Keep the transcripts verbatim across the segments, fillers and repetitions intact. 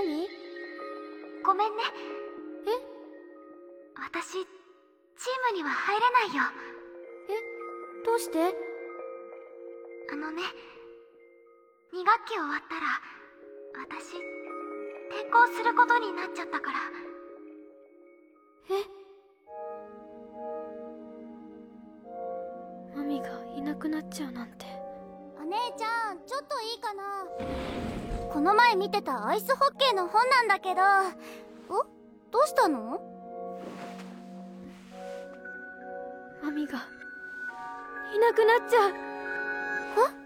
マミ？ ごめんね。 え？ 私、チームには入れないよ。 え？どうして？ あのね、に学期終わったら、私、転校することになっちゃったから。 え？マミがいなくなっちゃうなんて。 お姉ちゃん、ちょっといいかな。この前見てたアイスホッケーの本なんだけど。お？どうしたの？ マミがいなくなっちゃう。 え？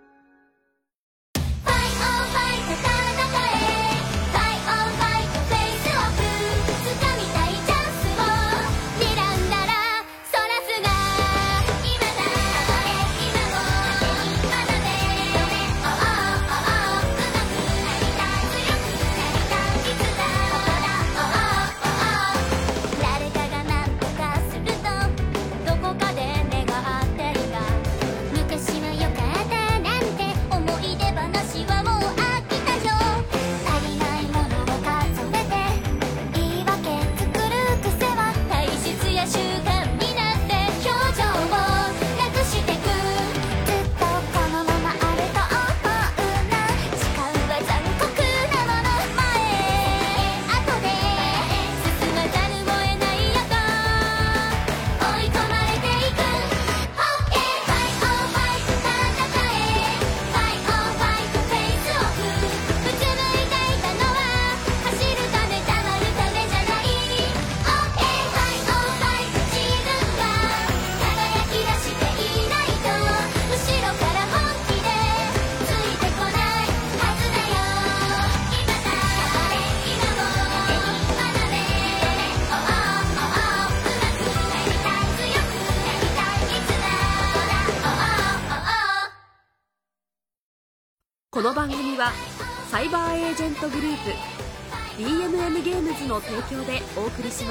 この番組はサイバーエージェントグループ ビーエムエム ゲームズの提供でお送りします。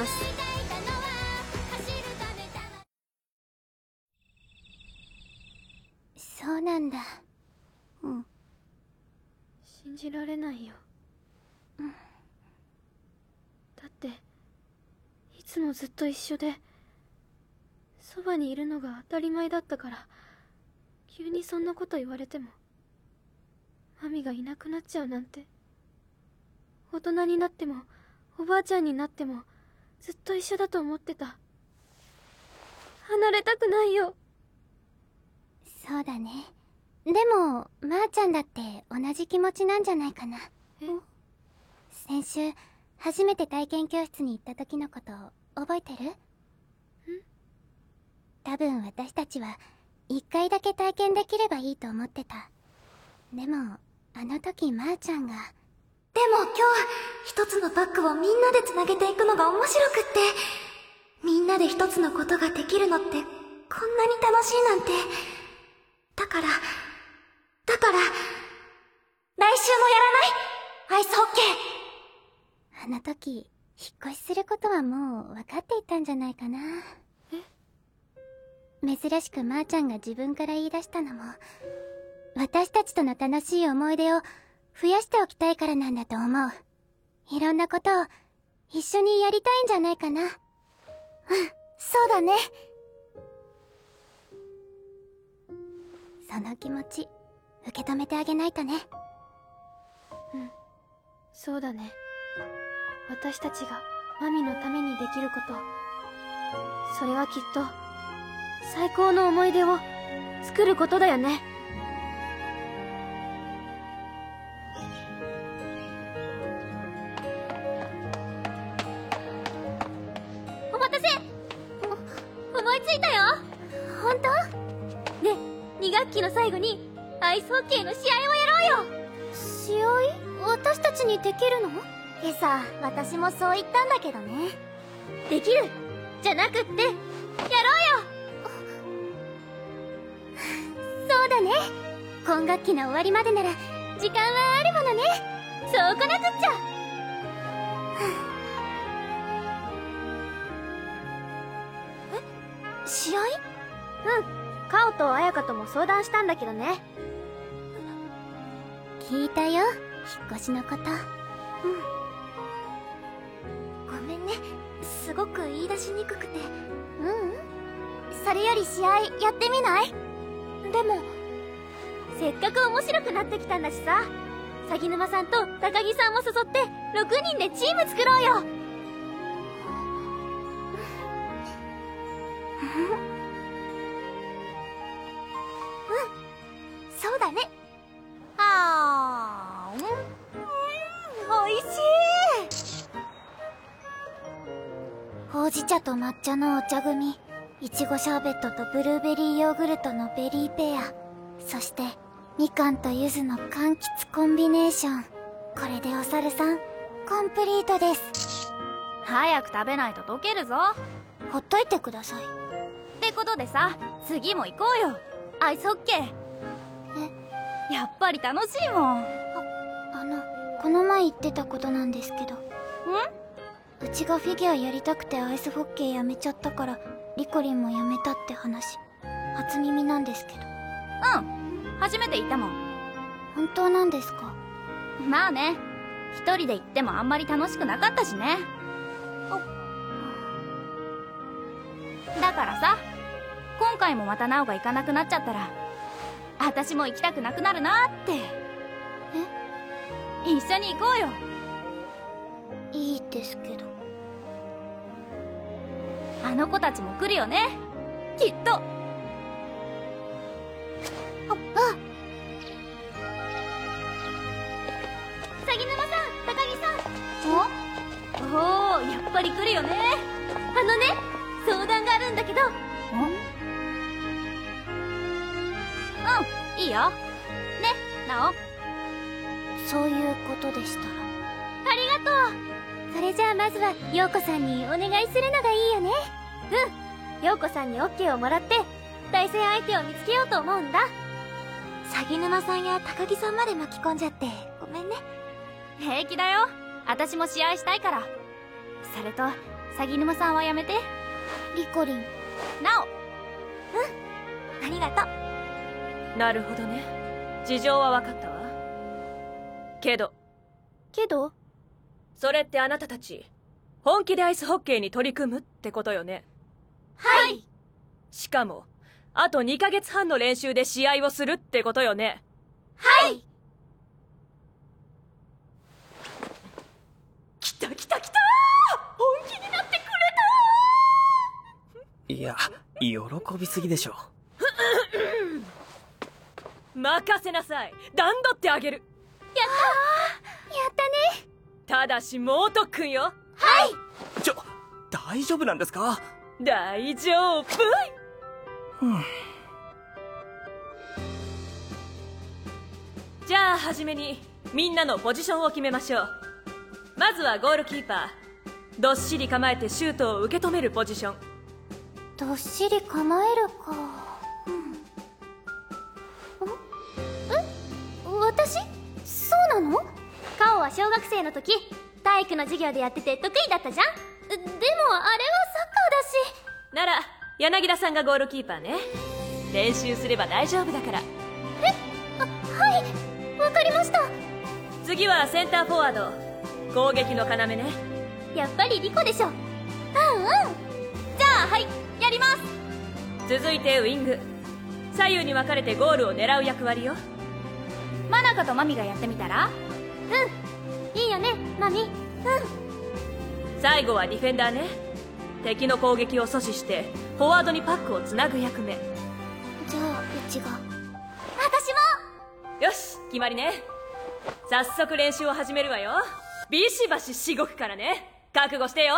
そうなんだ。うん。 信じられないよ。 うん。 だっていつもずっと一緒でそばにいるのが当たり前だったから、急にそんなこと言われても、マミがいなくなっちゃうなんて。大人になってもおばあちゃんになってもずっと一緒だと思ってた。離れたくないよ。 そうだね。でもまーちゃんだって同じ気持ちなんじゃないかな。 え？ 先週初めて体験教室に行った時のこと覚えてる？ん？多分私たちは一回だけ体験できればいいと思ってた。でもあの時まーちゃんが。 でも今日一つのバッグをみんなで繋げていくのが面白くって、みんなで一つのことができるのってこんなに楽しいなんて。だからだから来週もやらない？アイスホッケー。あの時引っ越しすることはもう分かっていたんじゃないかな。 え？ 珍しくまーちゃんが自分から言い出したのも、私たちとの楽しい思い出を増やしておきたいからなんだと思う。いろんなことを一緒にやりたいんじゃないかな。うん、そうだね。その気持ち受け止めてあげないとね。 うん、そうだね。私たちがマミのためにできること、それはきっと最高の思い出を作ることだよね。 お待たせ。お思いついたよ。本当？ ね、に学期の最後にアイスホッケーの試合をやろうよ。 試合？私たちにできるの？今朝私もそう言ったんだけどね。 できるじゃなくってやろうよ。 そうだね。今学期の終わりまでなら時間はあるものね。 そうこなくっちゃ。 え？試合？ うん、カオと彩香とも相談したんだけどね。 聞いたよ、引っ越しのこと。 ごめんね、すごく言い出しにくくて。 ううん。それより試合やってみない？でもせっかく面白くなってきたんだしさ、鷺沼さんと高木さんも誘ってろくにんでチーム作ろうよ。 うん、そうだね。 あーん、おいしい。ほうじ茶と抹茶のお茶組、いちごシャーベットとブルーベリーヨーグルトのベリーペア、そしてみかんと柚子の柑橘コンビネーション。これでお猿さんコンプリートです。 早く食べないと溶けるぞ。 ほっといてください。 ってことでさ、次も行こうよ、アイスホッケー。え、やっぱり楽しいもん。 あ、あのこの前言ってたことなんですけど、んうちがフィギュアやりたくてアイスホッケーやめちゃったからリコリンもやめたって話、初耳なんですけど。 うん、初めて言ったもん。 本当なんですか？ まあね、一人で行ってもあんまり楽しくなかったしね。だからさ、今回もまたナオが行かなくなっちゃったら私も行きたくなくなるなって。 え？ 一緒に行こうよ。 いいですけど。 あの子たちも来るよね、きっと。あ、 あ、鷺沼さん、高木さん。 おおー、やっぱり来るよね。 あのね、相談があるんだけど。 うん、いいよ。ね、ナオ。 そういうことでしたら。ありがとう。それじゃあまずは陽子さんにお願いするのがいいよね。うん、陽子さんに オーケー をもらって対戦相手を見つけようと思うんだ。 鷺沼さんや高木さんまで巻き込んじゃってごめんね。 平気だよ、私も試合したいから。それと鷺沼さんはやめて。 リコリン。 ナオ。 うん、ありがとう。 なるほどね、事情は分かったわ。けどけどそれってあなたたち本気でアイスホッケーに取り組むってことよね。 はい。 しかもあとにかげつはんの練習で試合をするってことよね。 はい。 来た来た来た、本気になってくれた。 いや、喜びすぎでしょ。 任せなさい、段取ってあげる。 やったやったね。 ただしもう特訓よ。 はい。 ちょ、大丈夫なんですか？ 大丈夫。じゃあ初めにみんなのポジションを決めましょう。まずはゴールキーパー、どっしり構えてシュートを受け止めるポジション。 どっしり構えるか。うん。ん？私？そうなの？カオは小学生の時体育の授業でやってて得意だったじゃん。でもあれはサッカーだし。 なら柳田さんがゴールキーパーね。練習すれば大丈夫だから。 え？あ、はい、わかりました。 次はセンターフォワード、攻撃の要ね。 やっぱりリコでしょ。うんうん。 じゃあはい、やります。 続いてウイング、左右に分かれてゴールを狙う役割よ。 マナカとマミがやってみたら？ うん、いいよね、マミ。うん。 最後はディフェンダーね。敵の攻撃を阻止してフォワードにパックをつなぐ役目。 じゃあうちが。 私も。 よし、決まりね。早速練習を始めるわよ。ビシバシしごくからね、覚悟してよ。 はい。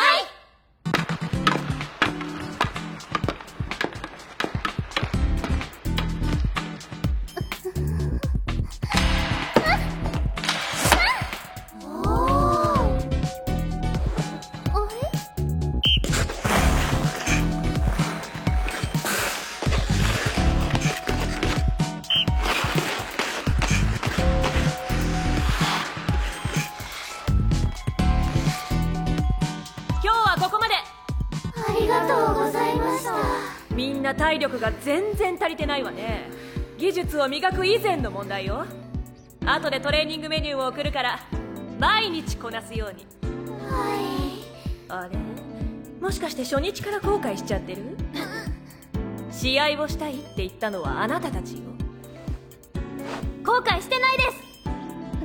みんな体力が全然足りてないわね。技術を磨く以前の問題よ。後でトレーニングメニューを送るから毎日こなすように。あれ、もしかして初日から後悔しちゃってる？試合をしたいって言ったのはあなたたちよ。 後悔してないです。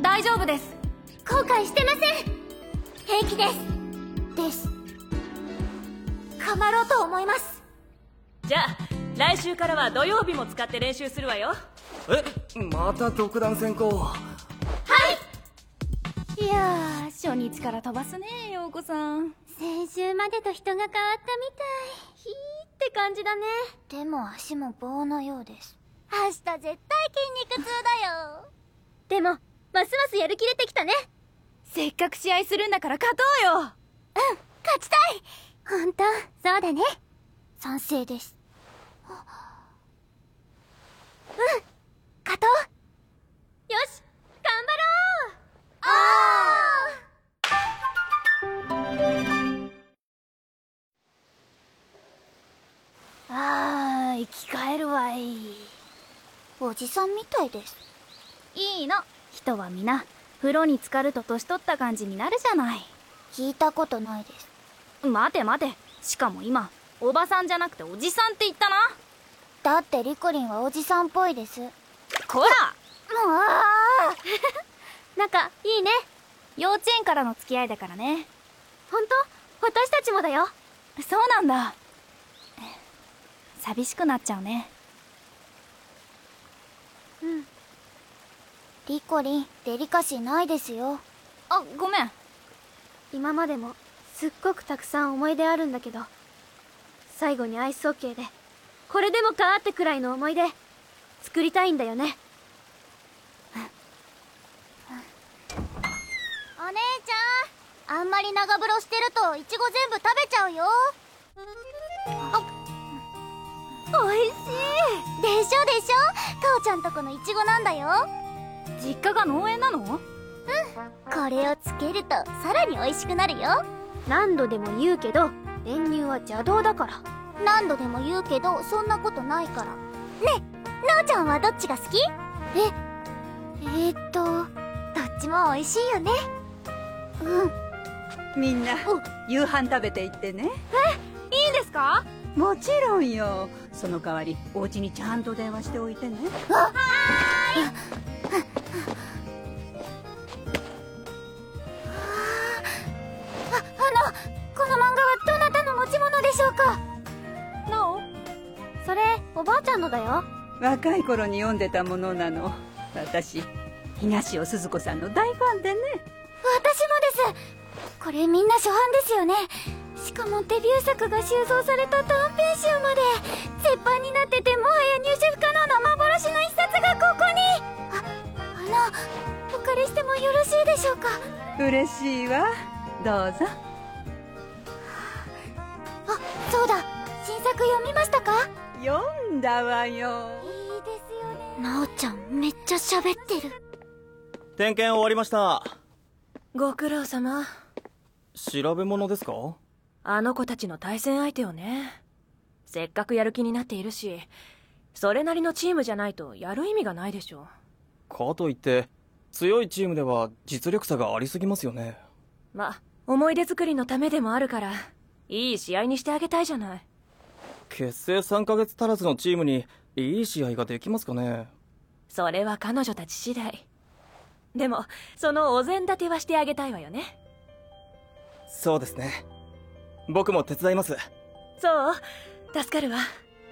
大丈夫です。 後悔してません。平気ですです頑張ろうと思います。 じゃあ来週からは土曜日も使って練習するわよ。 え、また独断専行。 いやー、初日から飛ばすね、陽子さん。 先週までと人が変わったみたい。 ひーって感じだね。 でも足も棒のようです。明日絶対筋肉痛だよ。 でもますますやる気出てきたね。 せっかく試合するんだから勝とうよ。 うん、勝ちたい。ほんと、そうだね。賛成です。うん、勝とう。 よし、頑張ろう。 ああー、生き返るわい。おじさんみたいです。 いいの。人は皆風呂に浸かると年取った感じになるじゃない。 聞いたことないです。 待て待て、しかも今おばさんじゃなくておじさんって言ったな。 だってリコリンはおじさんっぽいです。 こら、 もうあ仲いいね。 幼稚園からの付き合いだからね。 ほんと？私たちもだよ。 そうなんだ。寂しくなっちゃうね。 うん。 リコリン、デリカシーないですよ。 あ、ごめん。 今までもすっごくたくさん思い出あるんだけど、最後にアイスホッケーでこれでもかってくらいの思い出作りたいんだよね。 お姉ちゃん、あんまり長風呂してるとイチゴ全部食べちゃうよ。 おいしい。 でしょでしょ、父ちゃんとこのイチゴなんだよ。 実家が農園なの？ うん、これをつけるとさらに美味しくなるよ。 何度でも言うけど練乳は邪道だから。 何度でも言うけどそんなことないから。ねえ、なおちゃんはどっちが好き？え、えー、っとどっちも美味しいよね。うん。 みんな夕飯食べていってね。 え、いいんですか？ もちろんよ。その代わりお家にちゃんと電話しておいてね。 はーい。あ、あの、この漫画はどなたの持ち物でしょうか？ なお、それおばあちゃんのだよ。 若い頃に読んでたものなの。私東尾鈴子さんの大ファンでね。 私もです。これみんな初版ですよね。しかもデビュー作が収蔵された短編集まで絶版になってて、もはや入手不可能な幻の一冊がここに。あ、あの、お借りしてもよろしいでしょうか？ 嬉しいわ、どうぞ。 あ、そうだ、新作読みましたか？ 読んだわよ。 いいですよね。なおちゃんめっちゃ喋ってる。 点検終わりました。 ご苦労様。 調べ物ですか？ あの子たちの対戦相手をね。せっかくやる気になっているし、それなりのチームじゃないとやる意味がないでしょ。 かといって強いチームでは実力差がありすぎますよね。 ま、思い出作りのためでもあるからいい試合にしてあげたいじゃない。 結成さんかげつ足らずのチームにいい試合ができますかね？ それは彼女たち次第。でもそのお膳立てはしてあげたいわよね。 そうですね、僕も手伝います。 そう、助かるわ。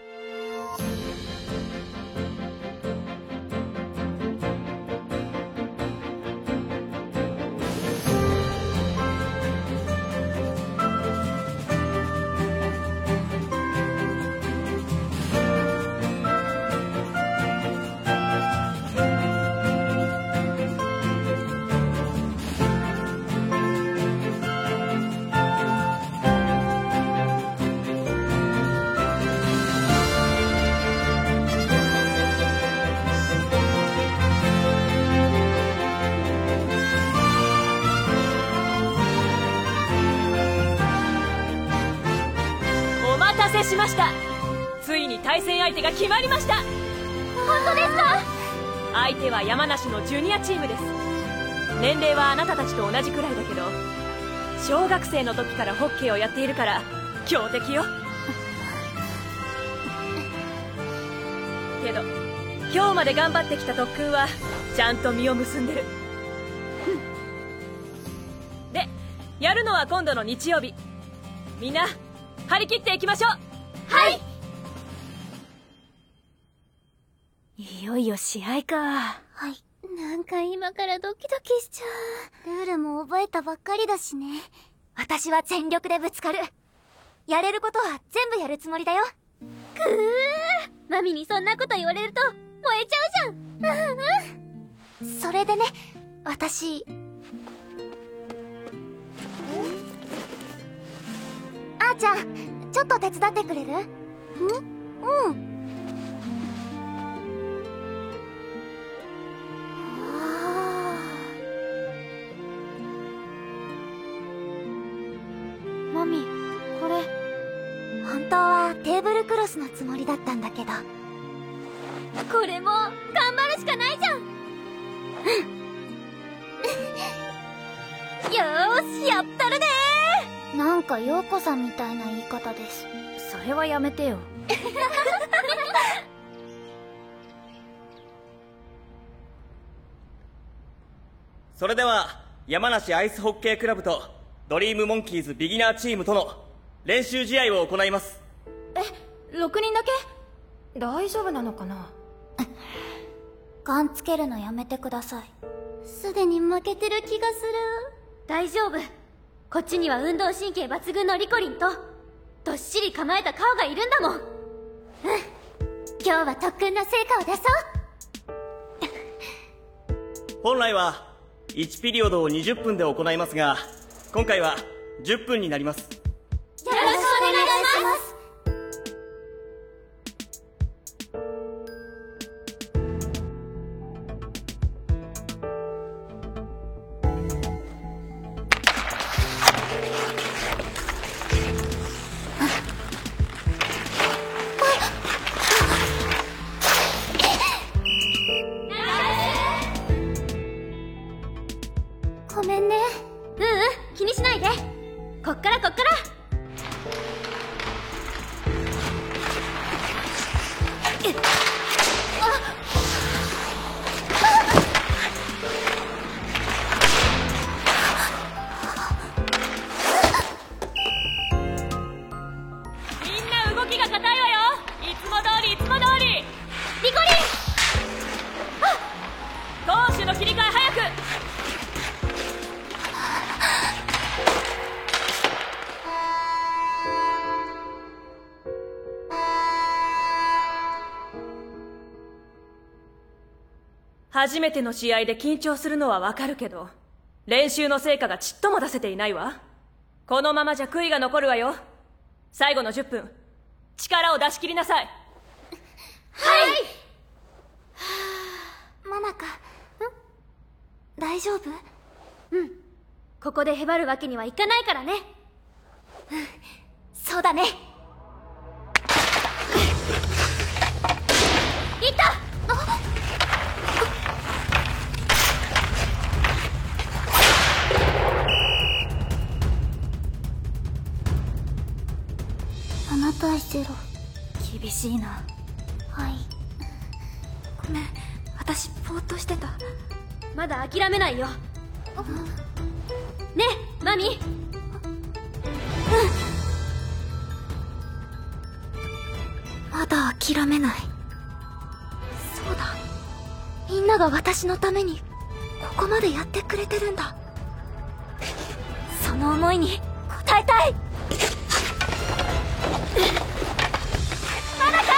お待たせしました。ついに対戦相手が決まりました。 本当ですか？ 相手は山梨のジュニアチームです。 年齢はあなたたちと同じくらいだけど、小学生の時からホッケーをやっているから強敵よ。けど今日まで頑張ってきた特訓はちゃんと実を結んでる。で、やるのは今度の日曜日。みんな張り切っていきましょう。 はい。いよいよ試合か。 はい。なんか今からドキドキしちゃう。ルールも覚えたばっかりだしね。 私は全力でぶつかる。やれることは全部やるつもりだよ。 くー、マミにそんなこと言われると燃えちゃうじゃん。うんうん。それでね、私あーちゃん、ちょっと手伝ってくれる？ん？うん。 マミ、これ本当はテーブルクロスのつもりだったんだけど、 これも頑張るしかないじゃん。よーし、やったるねー。なんか陽子さんみたいな言い方です。 それはやめてよ。 それでは山梨アイスホッケークラブとドリームモンキーズビギナーチームとの練習試合を行います。 え、ろくにんだけ？大丈夫なのかな？ ガンつけるのやめてください。すでに負けてる気がする。大丈夫。こっちには運動神経抜群のリコリンとどっしり構えた顔がいるんだもん。うん、今日は特訓の成果を出そう。 本来はいちピリオドをにじゅっぷんで行いますが、今回はじゅっぷんになります。 よろしくお願いします。ごめんね。ううん、気にしないで。こっからこっから。 みんな動きが硬いわよ。いつも通りいつも通り。 リコリン、 攻守の切り替え早く。初めての試合で緊張するのはわかるけど、練習の成果がちっとも出せていないわ。このままじゃ悔いが残るわよ。最後のじゅっぷん、力を出し切りなさい。 はい。マナカ、ん？大丈夫？ うん。ここでへばるわけにはいかないからね。 うん、そうだね。 いた！あ！なな対ゼロ。 厳しいな。 はい。ごめん、私ぼーっとしてた。 まだ諦めないよ。ねえ、マミ。 うん。まだ諦めない。そうだ。みんなが私のためにここまでやってくれてるんだ。その思いに応えたい。マナカ！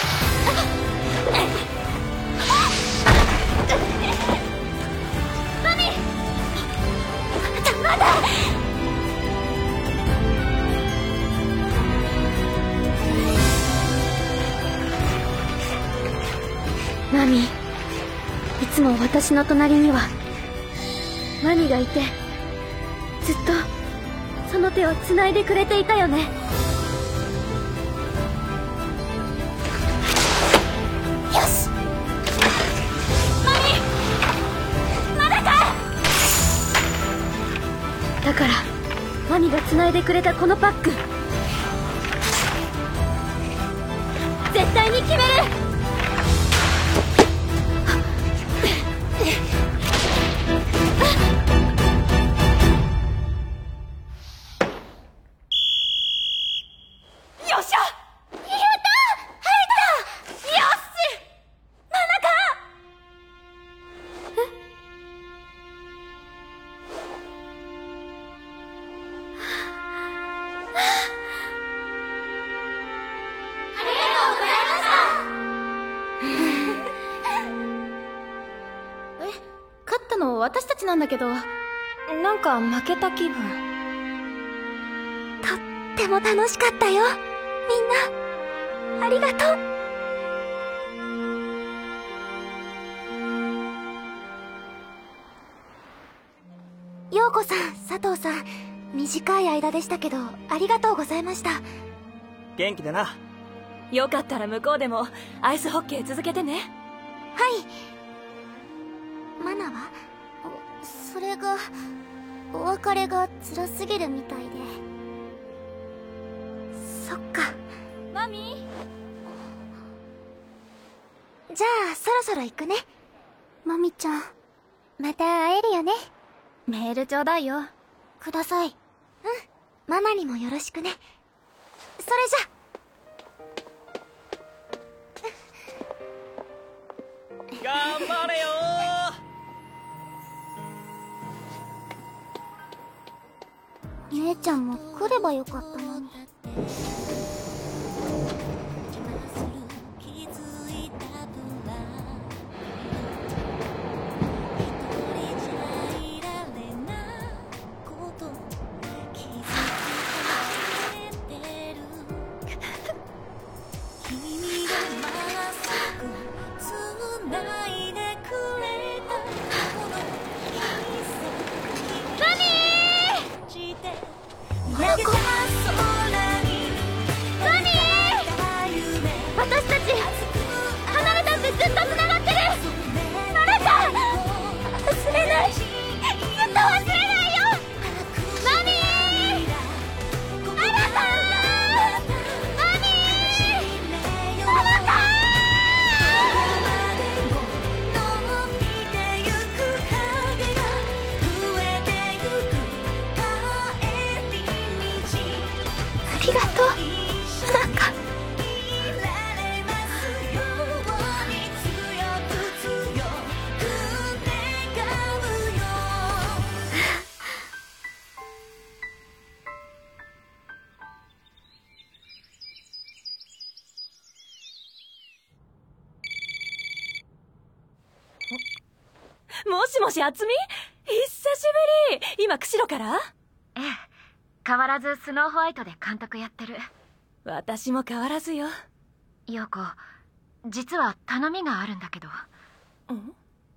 マミ！ちょ、まだ！ マミ、いつも私の隣にはマミがいて、ずっとその手を繋いでくれていたよね。 よし！マミ！マナカ！ 繋いでくれたこのパック、絶対に決める。 よっしゃ。 勝ったの私たちなんだけど、なんか負けた気分。 とっても楽しかったよ、みんな。ありがとう。陽子さん、佐藤さん、短い間でしたけどありがとうございました。 元気でな。 よかったら向こうでもアイスホッケー続けてね。 はい。マナは？ それがお別れが辛すぎるみたいで。 そっか。 マミじゃあそろそろ行くね。 マミちゃん、また会えるよね。 メールちょうだいよ。 ください。うん、ママにもよろしくね。それじゃ。 頑張れよー。姉ちゃんも来ればよかったのに。 私たち離れたってずっと繋がってる。あなた忘れない、ずっと忘れないよ。マミー、あなた、マミー、あなた。 ありがとう。なんかもしもし、あつみ？久しぶり。今、釧路から？ ええ、変わらずスノーホワイトで監督やってる。 私も変わらずよ。 陽子、実は頼みがあるんだけど。 ん？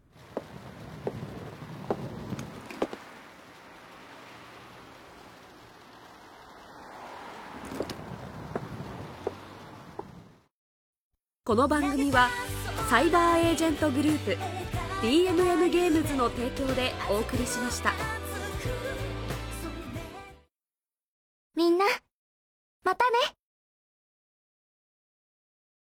この番組はサイバーエージェントグループ ディーエムエム ゲームズの提供でお送りしました。